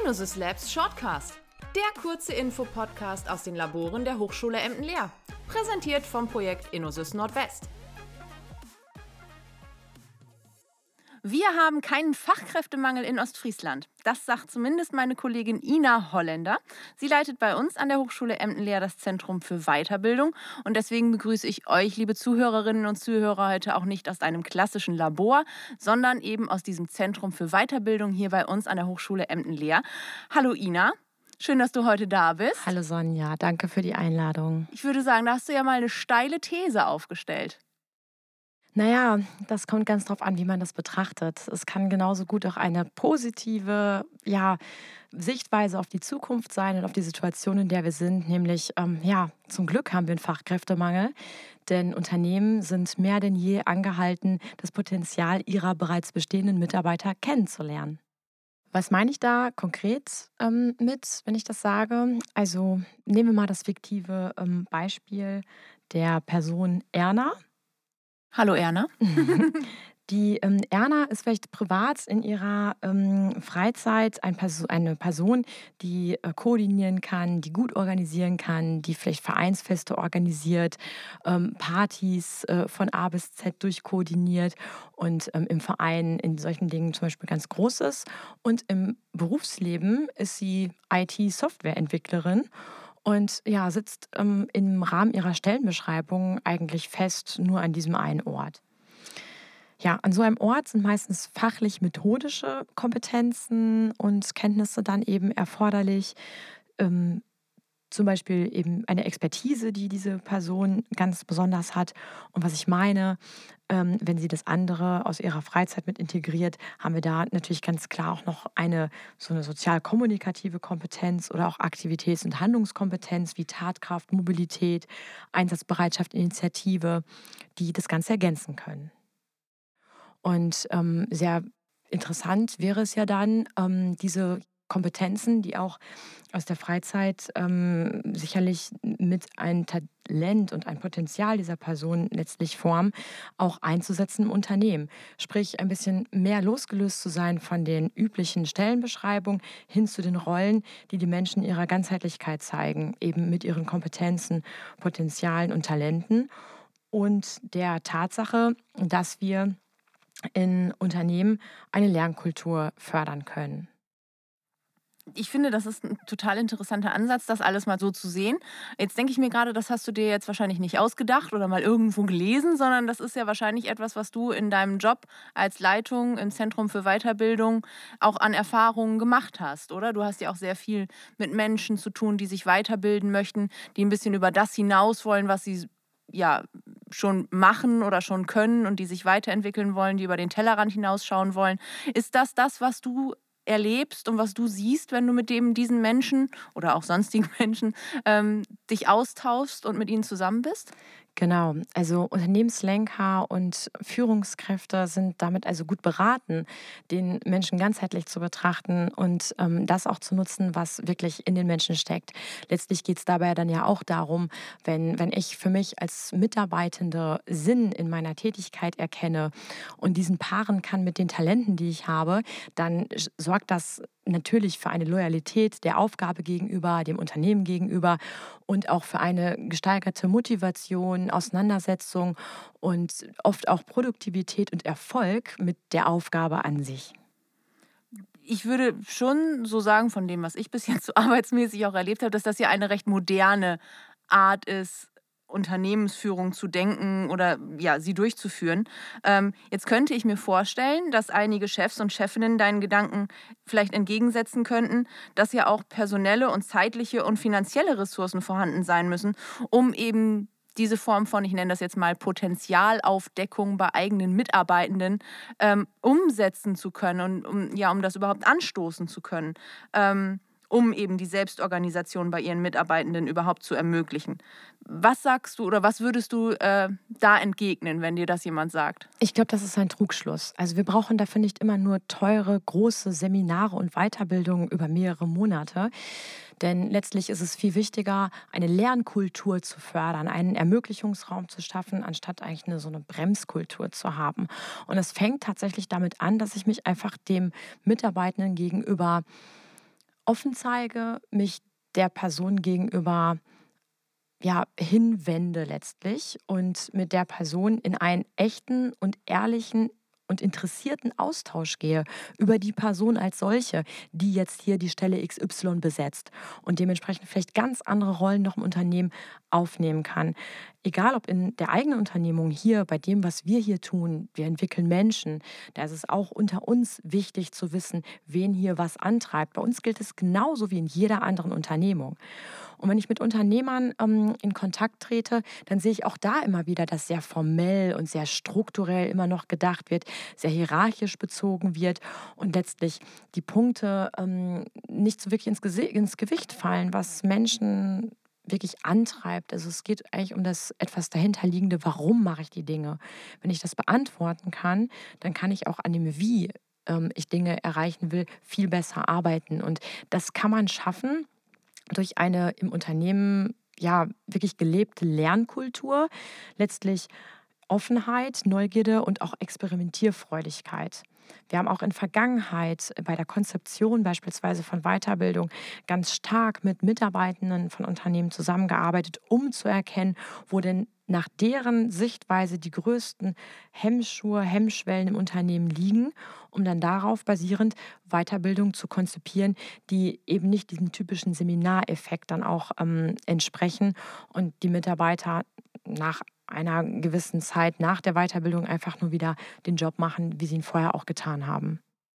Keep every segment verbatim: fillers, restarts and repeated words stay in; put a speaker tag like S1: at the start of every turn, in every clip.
S1: InnoSys Labs Shortcast, der kurze Infopodcast aus den Laboren der Hochschule Emden-Leer, präsentiert vom Projekt InnoSys Nordwest. Wir haben keinen Fachkräftemangel in Ostfriesland. Das sagt zumindest meine Kollegin Ina Holländer. Sie leitet bei uns an der Hochschule Emden-Leer das Zentrum für Weiterbildung. Und deswegen begrüße ich euch, liebe Zuhörerinnen und Zuhörer, heute auch nicht aus einem klassischen Labor, sondern eben aus diesem Zentrum für Weiterbildung hier bei uns an der Hochschule Emden-Leer. Hallo Ina, schön, dass du heute da bist.
S2: Hallo Sonja, danke für die Einladung.
S1: Ich würde sagen, da hast du ja mal eine steile These aufgestellt.
S2: Naja, das kommt ganz drauf an, wie man das betrachtet. Es kann genauso gut auch eine positive ja, Sichtweise auf die Zukunft sein und auf die Situation, in der wir sind. Nämlich, ähm, ja, zum Glück haben wir einen Fachkräftemangel, denn Unternehmen sind mehr denn je angehalten, das Potenzial ihrer bereits bestehenden Mitarbeiter kennenzulernen. Was meine ich da konkret ähm, mit, wenn ich das sage? Also nehmen wir mal das fiktive ähm, Beispiel der Person Erna.
S1: Hallo Erna.
S2: Die ähm, Erna ist vielleicht privat in ihrer ähm, Freizeit ein Perso- eine Person, die äh, koordinieren kann, die gut organisieren kann, die vielleicht Vereinsfeste organisiert, ähm, Partys äh, von A bis Z durchkoordiniert und ähm, im Verein in solchen Dingen zum Beispiel ganz groß ist. Und im Berufsleben ist sie I T-Softwareentwicklerin und ja, sitzt ähm, im Rahmen ihrer Stellenbeschreibung eigentlich fest nur an diesem einen Ort. Ja, an so einem Ort sind meistens fachlich-methodische Kompetenzen und Kenntnisse dann eben erforderlich. Ähm, zum Beispiel eben eine Expertise, die diese Person ganz besonders hat. Und was ich meine, ähm, wenn sie das andere aus ihrer Freizeit mit integriert, haben wir da natürlich ganz klar auch noch eine so eine sozial-kommunikative Kompetenz oder auch Aktivitäts- und Handlungskompetenz wie Tatkraft, Mobilität, Einsatzbereitschaft, Initiative, die das Ganze ergänzen können. Und ähm, sehr interessant wäre es ja dann, ähm, diese Kompetenzen, die auch aus der Freizeit ähm, sicherlich mit ein Talent und ein Potenzial dieser Person letztlich formen, auch einzusetzen im Unternehmen. Sprich, ein bisschen mehr losgelöst zu sein von den üblichen Stellenbeschreibungen hin zu den Rollen, die die Menschen ihrer Ganzheitlichkeit zeigen, eben mit ihren Kompetenzen, Potenzialen und Talenten und der Tatsache, dass wir in Unternehmen eine Lernkultur fördern können.
S1: Ich finde, das ist ein total interessanter Ansatz, das alles mal so zu sehen. Jetzt denke ich mir gerade, das hast du dir jetzt wahrscheinlich nicht ausgedacht oder mal irgendwo gelesen, sondern das ist ja wahrscheinlich etwas, was du in deinem Job als Leitung im Zentrum für Weiterbildung auch an Erfahrungen gemacht hast, oder? Du hast ja auch sehr viel mit Menschen zu tun, die sich weiterbilden möchten, die ein bisschen über das hinaus wollen, was sie ja schon machen oder schon können und die sich weiterentwickeln wollen, die über den Tellerrand hinausschauen wollen. Ist das das, was du erlebst und was du siehst, wenn du mit dem, diesen Menschen oder auch sonstigen Menschen ähm, dich austauschst und mit ihnen zusammen bist?
S2: Genau, also Unternehmenslenker und Führungskräfte sind damit also gut beraten, den Menschen ganzheitlich zu betrachten und ähm, das auch zu nutzen, was wirklich in den Menschen steckt. Letztlich geht es dabei dann ja auch darum, wenn, wenn ich für mich als Mitarbeitende Sinn in meiner Tätigkeit erkenne und diesen paaren kann mit den Talenten, die ich habe, dann sch- sorgt das natürlich für eine Loyalität der Aufgabe gegenüber, dem Unternehmen gegenüber und auch für eine gesteigerte Motivation, Auseinandersetzung und oft auch Produktivität und Erfolg mit der Aufgabe an sich.
S1: Ich würde schon so sagen, von dem, was ich bis jetzt so arbeitsmäßig auch erlebt habe, dass das ja eine recht moderne Art ist, Unternehmensführung zu denken oder ja, sie durchzuführen. Ähm, jetzt könnte ich mir vorstellen, dass einige Chefs und Chefinnen deinen Gedanken vielleicht entgegensetzen könnten, dass ja auch personelle und zeitliche und finanzielle Ressourcen vorhanden sein müssen, um eben diese Form von, ich nenne das jetzt mal Potenzialaufdeckung bei eigenen Mitarbeitenden ähm, umsetzen zu können und um, ja, um das überhaupt anstoßen zu können, ähm, um eben die Selbstorganisation bei ihren Mitarbeitenden überhaupt zu ermöglichen. Was sagst du oder was würdest du äh, da entgegnen, wenn dir das jemand sagt?
S2: Ich glaube, das ist ein Trugschluss. Also wir brauchen dafür nicht immer nur teure, große Seminare und Weiterbildungen über mehrere Monate. Denn letztlich ist es viel wichtiger, eine Lernkultur zu fördern, einen Ermöglichungsraum zu schaffen, anstatt eigentlich eine, so eine Bremskultur zu haben. Und es fängt tatsächlich damit an, dass ich mich einfach dem Mitarbeitenden gegenüber offen zeige, mich der Person gegenüber ja, hinwende letztlich und mit der Person in einen echten und ehrlichen und interessierten Austausch gehe über die Person als solche, die jetzt hier die Stelle X Y besetzt und dementsprechend vielleicht ganz andere Rollen noch im Unternehmen aufnehmen kann. Egal ob in der eigenen Unternehmung hier, bei dem, was wir hier tun, wir entwickeln Menschen, da ist es auch unter uns wichtig zu wissen, wen hier was antreibt. Bei uns gilt es genauso wie in jeder anderen Unternehmung. Und wenn ich mit Unternehmern ähm, in Kontakt trete, dann sehe ich auch da immer wieder, dass sehr formell und sehr strukturell immer noch gedacht wird, sehr hierarchisch bezogen wird und letztlich die Punkte ähm, nicht so wirklich ins, Gesi- ins Gewicht fallen, was Menschen wirklich antreibt. Also es geht eigentlich um das etwas dahinterliegende, warum mache ich die Dinge. Wenn ich das beantworten kann, dann kann ich auch an dem Wie ähm, ich Dinge erreichen will, viel besser arbeiten. Und das kann man schaffen durch eine im Unternehmen ja wirklich gelebte Lernkultur, letztlich Offenheit, Neugierde und auch Experimentierfreudigkeit. Wir haben auch in Vergangenheit bei der Konzeption beispielsweise von Weiterbildung ganz stark mit Mitarbeitenden von Unternehmen zusammengearbeitet, um zu erkennen, wo denn nach deren Sichtweise die größten Hemmschuhe, Hemmschwellen im Unternehmen liegen, um dann darauf basierend Weiterbildung zu konzipieren, die eben nicht diesem typischen Seminareffekt dann auch ähm, entsprechen und die Mitarbeiter nach einer gewissen Zeit nach der Weiterbildung einfach nur wieder den Job machen, wie sie ihn vorher auch getan haben.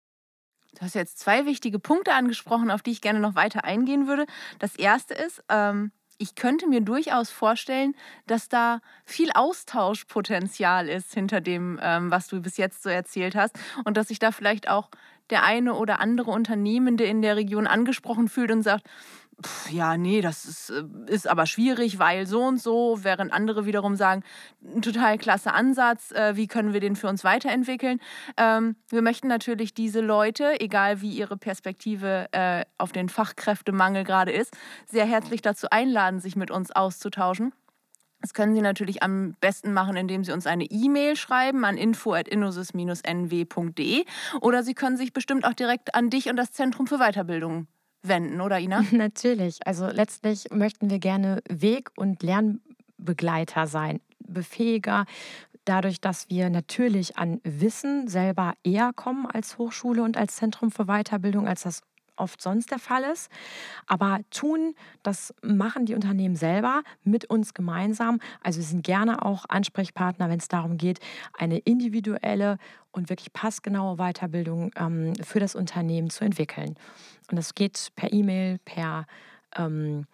S1: Du hast jetzt zwei wichtige Punkte angesprochen, auf die ich gerne noch weiter eingehen würde. Das erste ist, ähm, ich könnte mir durchaus vorstellen, dass da viel Austauschpotenzial ist hinter dem, ähm, was du bis jetzt so erzählt hast und dass sich da vielleicht auch der eine oder andere Unternehmende in der Region angesprochen fühlt und sagt: Pf, ja, nee, das ist, äh, ist aber schwierig, weil so und so, während andere wiederum sagen, ein total klasse Ansatz, äh, wie können wir den für uns weiterentwickeln? Ähm, wir möchten natürlich diese Leute, egal wie ihre Perspektive äh, auf den Fachkräftemangel gerade ist, sehr herzlich dazu einladen, sich mit uns auszutauschen. Das können Sie natürlich am besten machen, indem Sie uns eine E-Mail schreiben an info at innosis n w punkt d e oder Sie können sich bestimmt auch direkt an dich und das Zentrum für Weiterbildung wenden, oder Ina?
S2: Natürlich, also letztlich möchten wir gerne Weg- und Lernbegleiter sein, Befähiger, dadurch, dass wir natürlich an Wissen selber eher kommen als Hochschule und als Zentrum für Weiterbildung, als das oft sonst der Fall ist. Aber tun, das machen die Unternehmen selber mit uns gemeinsam. Also wir sind gerne auch Ansprechpartner, wenn es darum geht, eine individuelle und wirklich passgenaue Weiterbildung ähm, für das Unternehmen zu entwickeln. Und das geht per E-Mail, per ähm,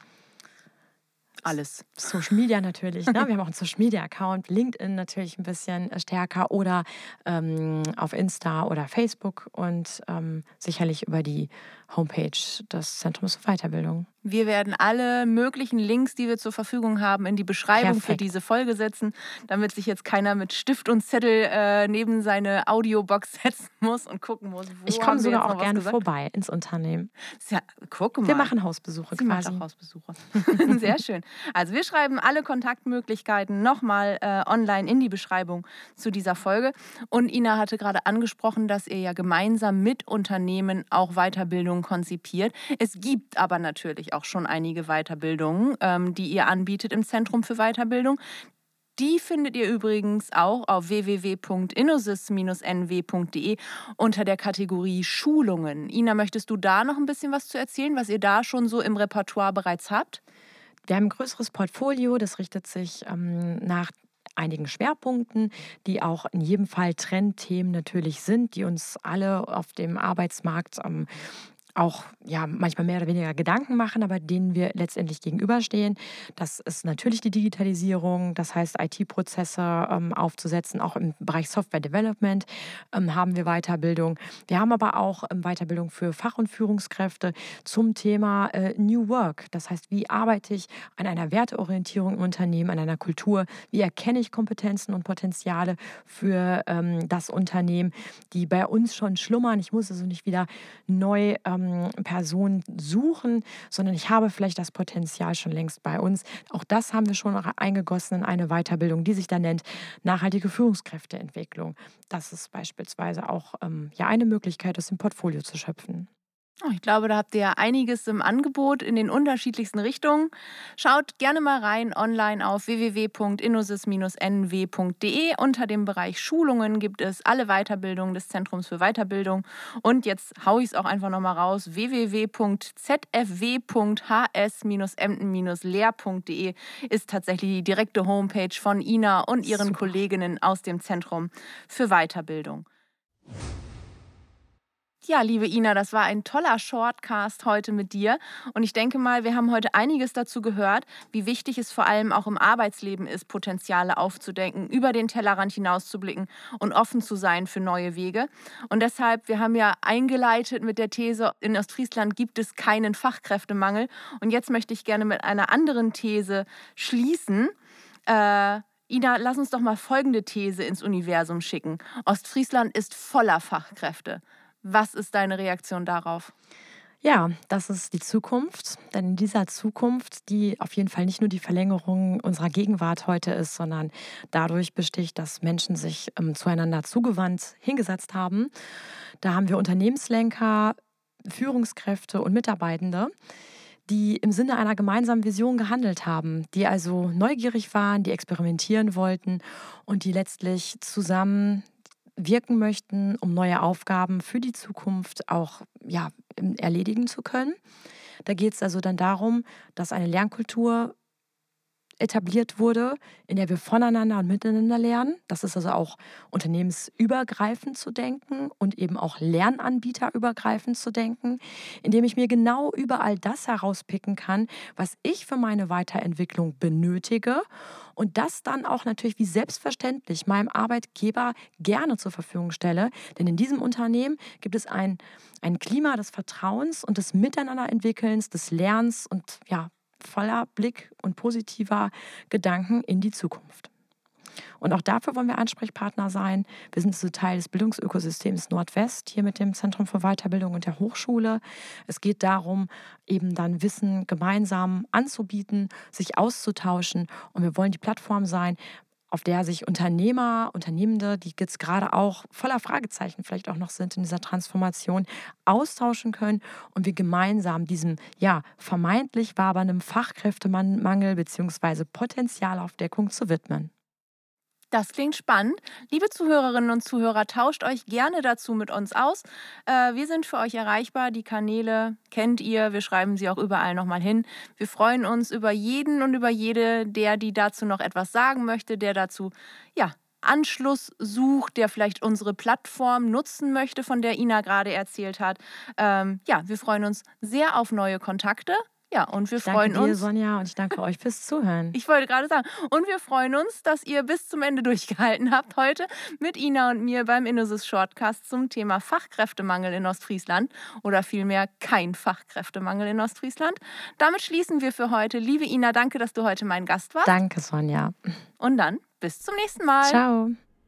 S1: Alles.
S2: Social Media natürlich. Ne? Wir haben auch einen Social Media Account, LinkedIn natürlich ein bisschen äh, stärker oder ähm, auf Insta oder Facebook und ähm, sicherlich über die Homepage des Zentrums für Weiterbildung.
S1: Wir werden alle möglichen Links, die wir zur Verfügung haben, in die Beschreibung für
S2: Perfekt.
S1: diese Folge setzen, damit sich jetzt keiner mit Stift und Zettel äh, neben seine Audiobox setzen muss und gucken muss,
S2: Ich
S1: wo
S2: komme
S1: haben wir
S2: sogar
S1: jetzt
S2: auch
S1: noch was
S2: gerne
S1: gesagt.
S2: vorbei ins Unternehmen.
S1: Ist ja, guck
S2: Wir
S1: mal.
S2: machen Hausbesuche
S1: Sie macht auch
S2: quasi.
S1: Hausbesuche. Sehr schön. Also wir schreiben alle Kontaktmöglichkeiten nochmal äh, online in die Beschreibung zu dieser Folge. Und Ina hatte gerade angesprochen, dass ihr ja gemeinsam mit Unternehmen auch Weiterbildung konzipiert. Es gibt aber natürlich auch schon einige Weiterbildungen, ähm, die ihr anbietet im Zentrum für Weiterbildung. Die findet ihr übrigens auch auf w w w punkt innosis n w punkt d e unter der Kategorie Schulungen. Ina, möchtest du da noch ein bisschen was zu erzählen, was ihr da schon so im Repertoire bereits habt?
S2: Wir haben ein größeres Portfolio, das richtet sich ähm, nach einigen Schwerpunkten, die auch in jedem Fall Trendthemen natürlich sind, die uns alle auf dem Arbeitsmarkt ähm, auch ja, manchmal mehr oder weniger Gedanken machen, aber denen wir letztendlich gegenüberstehen. Das ist natürlich die Digitalisierung, das heißt I T-Prozesse ähm, aufzusetzen. Auch im Bereich Software Development ähm, haben wir Weiterbildung. Wir haben aber auch ähm, Weiterbildung für Fach- und Führungskräfte zum Thema äh, New Work. Das heißt, wie arbeite ich an einer Werteorientierung im Unternehmen, an einer Kultur? Wie erkenne ich Kompetenzen und Potenziale für ähm, das Unternehmen, die bei uns schon schlummern? Ich muss also nicht wieder neu ähm, Personen suchen, sondern ich habe vielleicht das Potenzial schon längst bei uns. Auch das haben wir schon eingegossen in eine Weiterbildung, die sich dann nennt nachhaltige Führungskräfteentwicklung. Das ist beispielsweise auch ähm, ja, eine Möglichkeit, aus dem Portfolio zu schöpfen.
S1: Oh, ich glaube, da habt ihr ja einiges im Angebot in den unterschiedlichsten Richtungen. Schaut gerne mal rein online auf w w w punkt innosis Bindestrich n w punkt d e. Unter dem Bereich Schulungen gibt es alle Weiterbildungen des Zentrums für Weiterbildung. Und jetzt haue ich es auch einfach nochmal raus. w w w punkt z f w punkt h s emden lehr punkt d e ist tatsächlich die direkte Homepage von Ina und ihren
S2: Super.
S1: Kolleginnen aus dem Zentrum für Weiterbildung. Ja, liebe Ina, das war ein toller Shortcast heute mit dir. Und ich denke mal, wir haben heute einiges dazu gehört, wie wichtig es vor allem auch im Arbeitsleben ist, Potenziale aufzudenken, über den Tellerrand hinauszublicken und offen zu sein für neue Wege. Und deshalb, wir haben ja eingeleitet mit der These, in Ostfriesland gibt es keinen Fachkräftemangel. Und jetzt möchte ich gerne mit einer anderen These schließen. Äh, Ina, lass uns doch mal folgende These ins Universum schicken. Ostfriesland ist voller Fachkräfte. Was ist deine Reaktion darauf?
S2: Ja, das ist die Zukunft. Denn in dieser Zukunft, die auf jeden Fall nicht nur die Verlängerung unserer Gegenwart heute ist, sondern dadurch besticht, dass Menschen sich ähm, zueinander zugewandt hingesetzt haben. Da haben wir Unternehmenslenker, Führungskräfte und Mitarbeitende, die im Sinne einer gemeinsamen Vision gehandelt haben, die also neugierig waren, die experimentieren wollten und die letztlich zusammen wirken möchten, um neue Aufgaben für die Zukunft auch ja, erledigen zu können. Da geht es also dann darum, dass eine Lernkultur etabliert wurde, in der wir voneinander und miteinander lernen. Das ist also auch unternehmensübergreifend zu denken und eben auch lernanbieterübergreifend zu denken, indem ich mir genau überall das herauspicken kann, was ich für meine Weiterentwicklung benötige und das dann auch natürlich wie selbstverständlich meinem Arbeitgeber gerne zur Verfügung stelle. Denn in diesem Unternehmen gibt es ein, ein Klima des Vertrauens und des Miteinanderentwickelns, des Lernens und ja, voller Blick und positiver Gedanken in die Zukunft. Und auch dafür wollen wir Ansprechpartner sein. Wir sind so Teil des Bildungsökosystems Nordwest, hier mit dem Zentrum für Weiterbildung und der Hochschule. Es geht darum, eben dann Wissen gemeinsam anzubieten, sich auszutauschen. Und wir wollen die Plattform sein, auf der sich Unternehmer, Unternehmende, die jetzt gerade auch voller Fragezeichen vielleicht auch noch sind in dieser Transformation, austauschen können und wir gemeinsam diesem ja, vermeintlich wabernden Fachkräftemangel bzw. Potenzialaufdeckung zu widmen.
S1: Das klingt spannend. Liebe Zuhörerinnen und Zuhörer, tauscht euch gerne dazu mit uns aus. Äh, wir sind für euch erreichbar. Die Kanäle kennt ihr. Wir schreiben sie auch überall nochmal hin. Wir freuen uns über jeden und über jede, der die dazu noch etwas sagen möchte, der dazu ja, Anschluss sucht, der vielleicht unsere Plattform nutzen möchte, von der Ina gerade erzählt hat. Ähm, ja, wir freuen uns sehr auf neue Kontakte. Ja, und wir
S2: Ich
S1: freuen
S2: danke dir,
S1: uns.
S2: Sonja, und ich danke euch fürs Zuhören.
S1: Ich wollte gerade sagen, und wir freuen uns, dass ihr bis zum Ende durchgehalten habt heute mit Ina und mir beim Innosis Shortcast zum Thema Fachkräftemangel in Ostfriesland oder vielmehr kein Fachkräftemangel in Ostfriesland. Damit schließen wir für heute. Liebe Ina, danke, dass du heute mein Gast warst.
S2: Danke, Sonja.
S1: Und dann bis zum nächsten Mal.
S2: Ciao.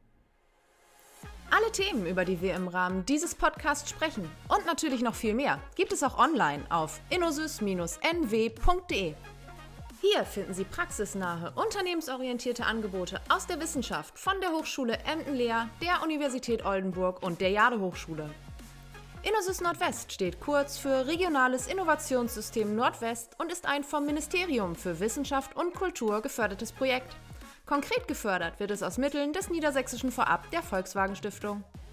S1: Alle Themen, über die wir im Rahmen dieses Podcasts sprechen und natürlich noch viel mehr, gibt es auch online auf innosis Bindestrich n w punkt d e. Hier finden Sie praxisnahe, unternehmensorientierte Angebote aus der Wissenschaft von der Hochschule Emden-Lehr, der Universität Oldenburg und der Jade-Hochschule. Innosis Nordwest steht kurz für Regionales Innovationssystem Nordwest und ist ein vom Ministerium für Wissenschaft und Kultur gefördertes Projekt. Konkret gefördert wird es aus Mitteln des Niedersächsischen Vorab der Volkswagen Stiftung.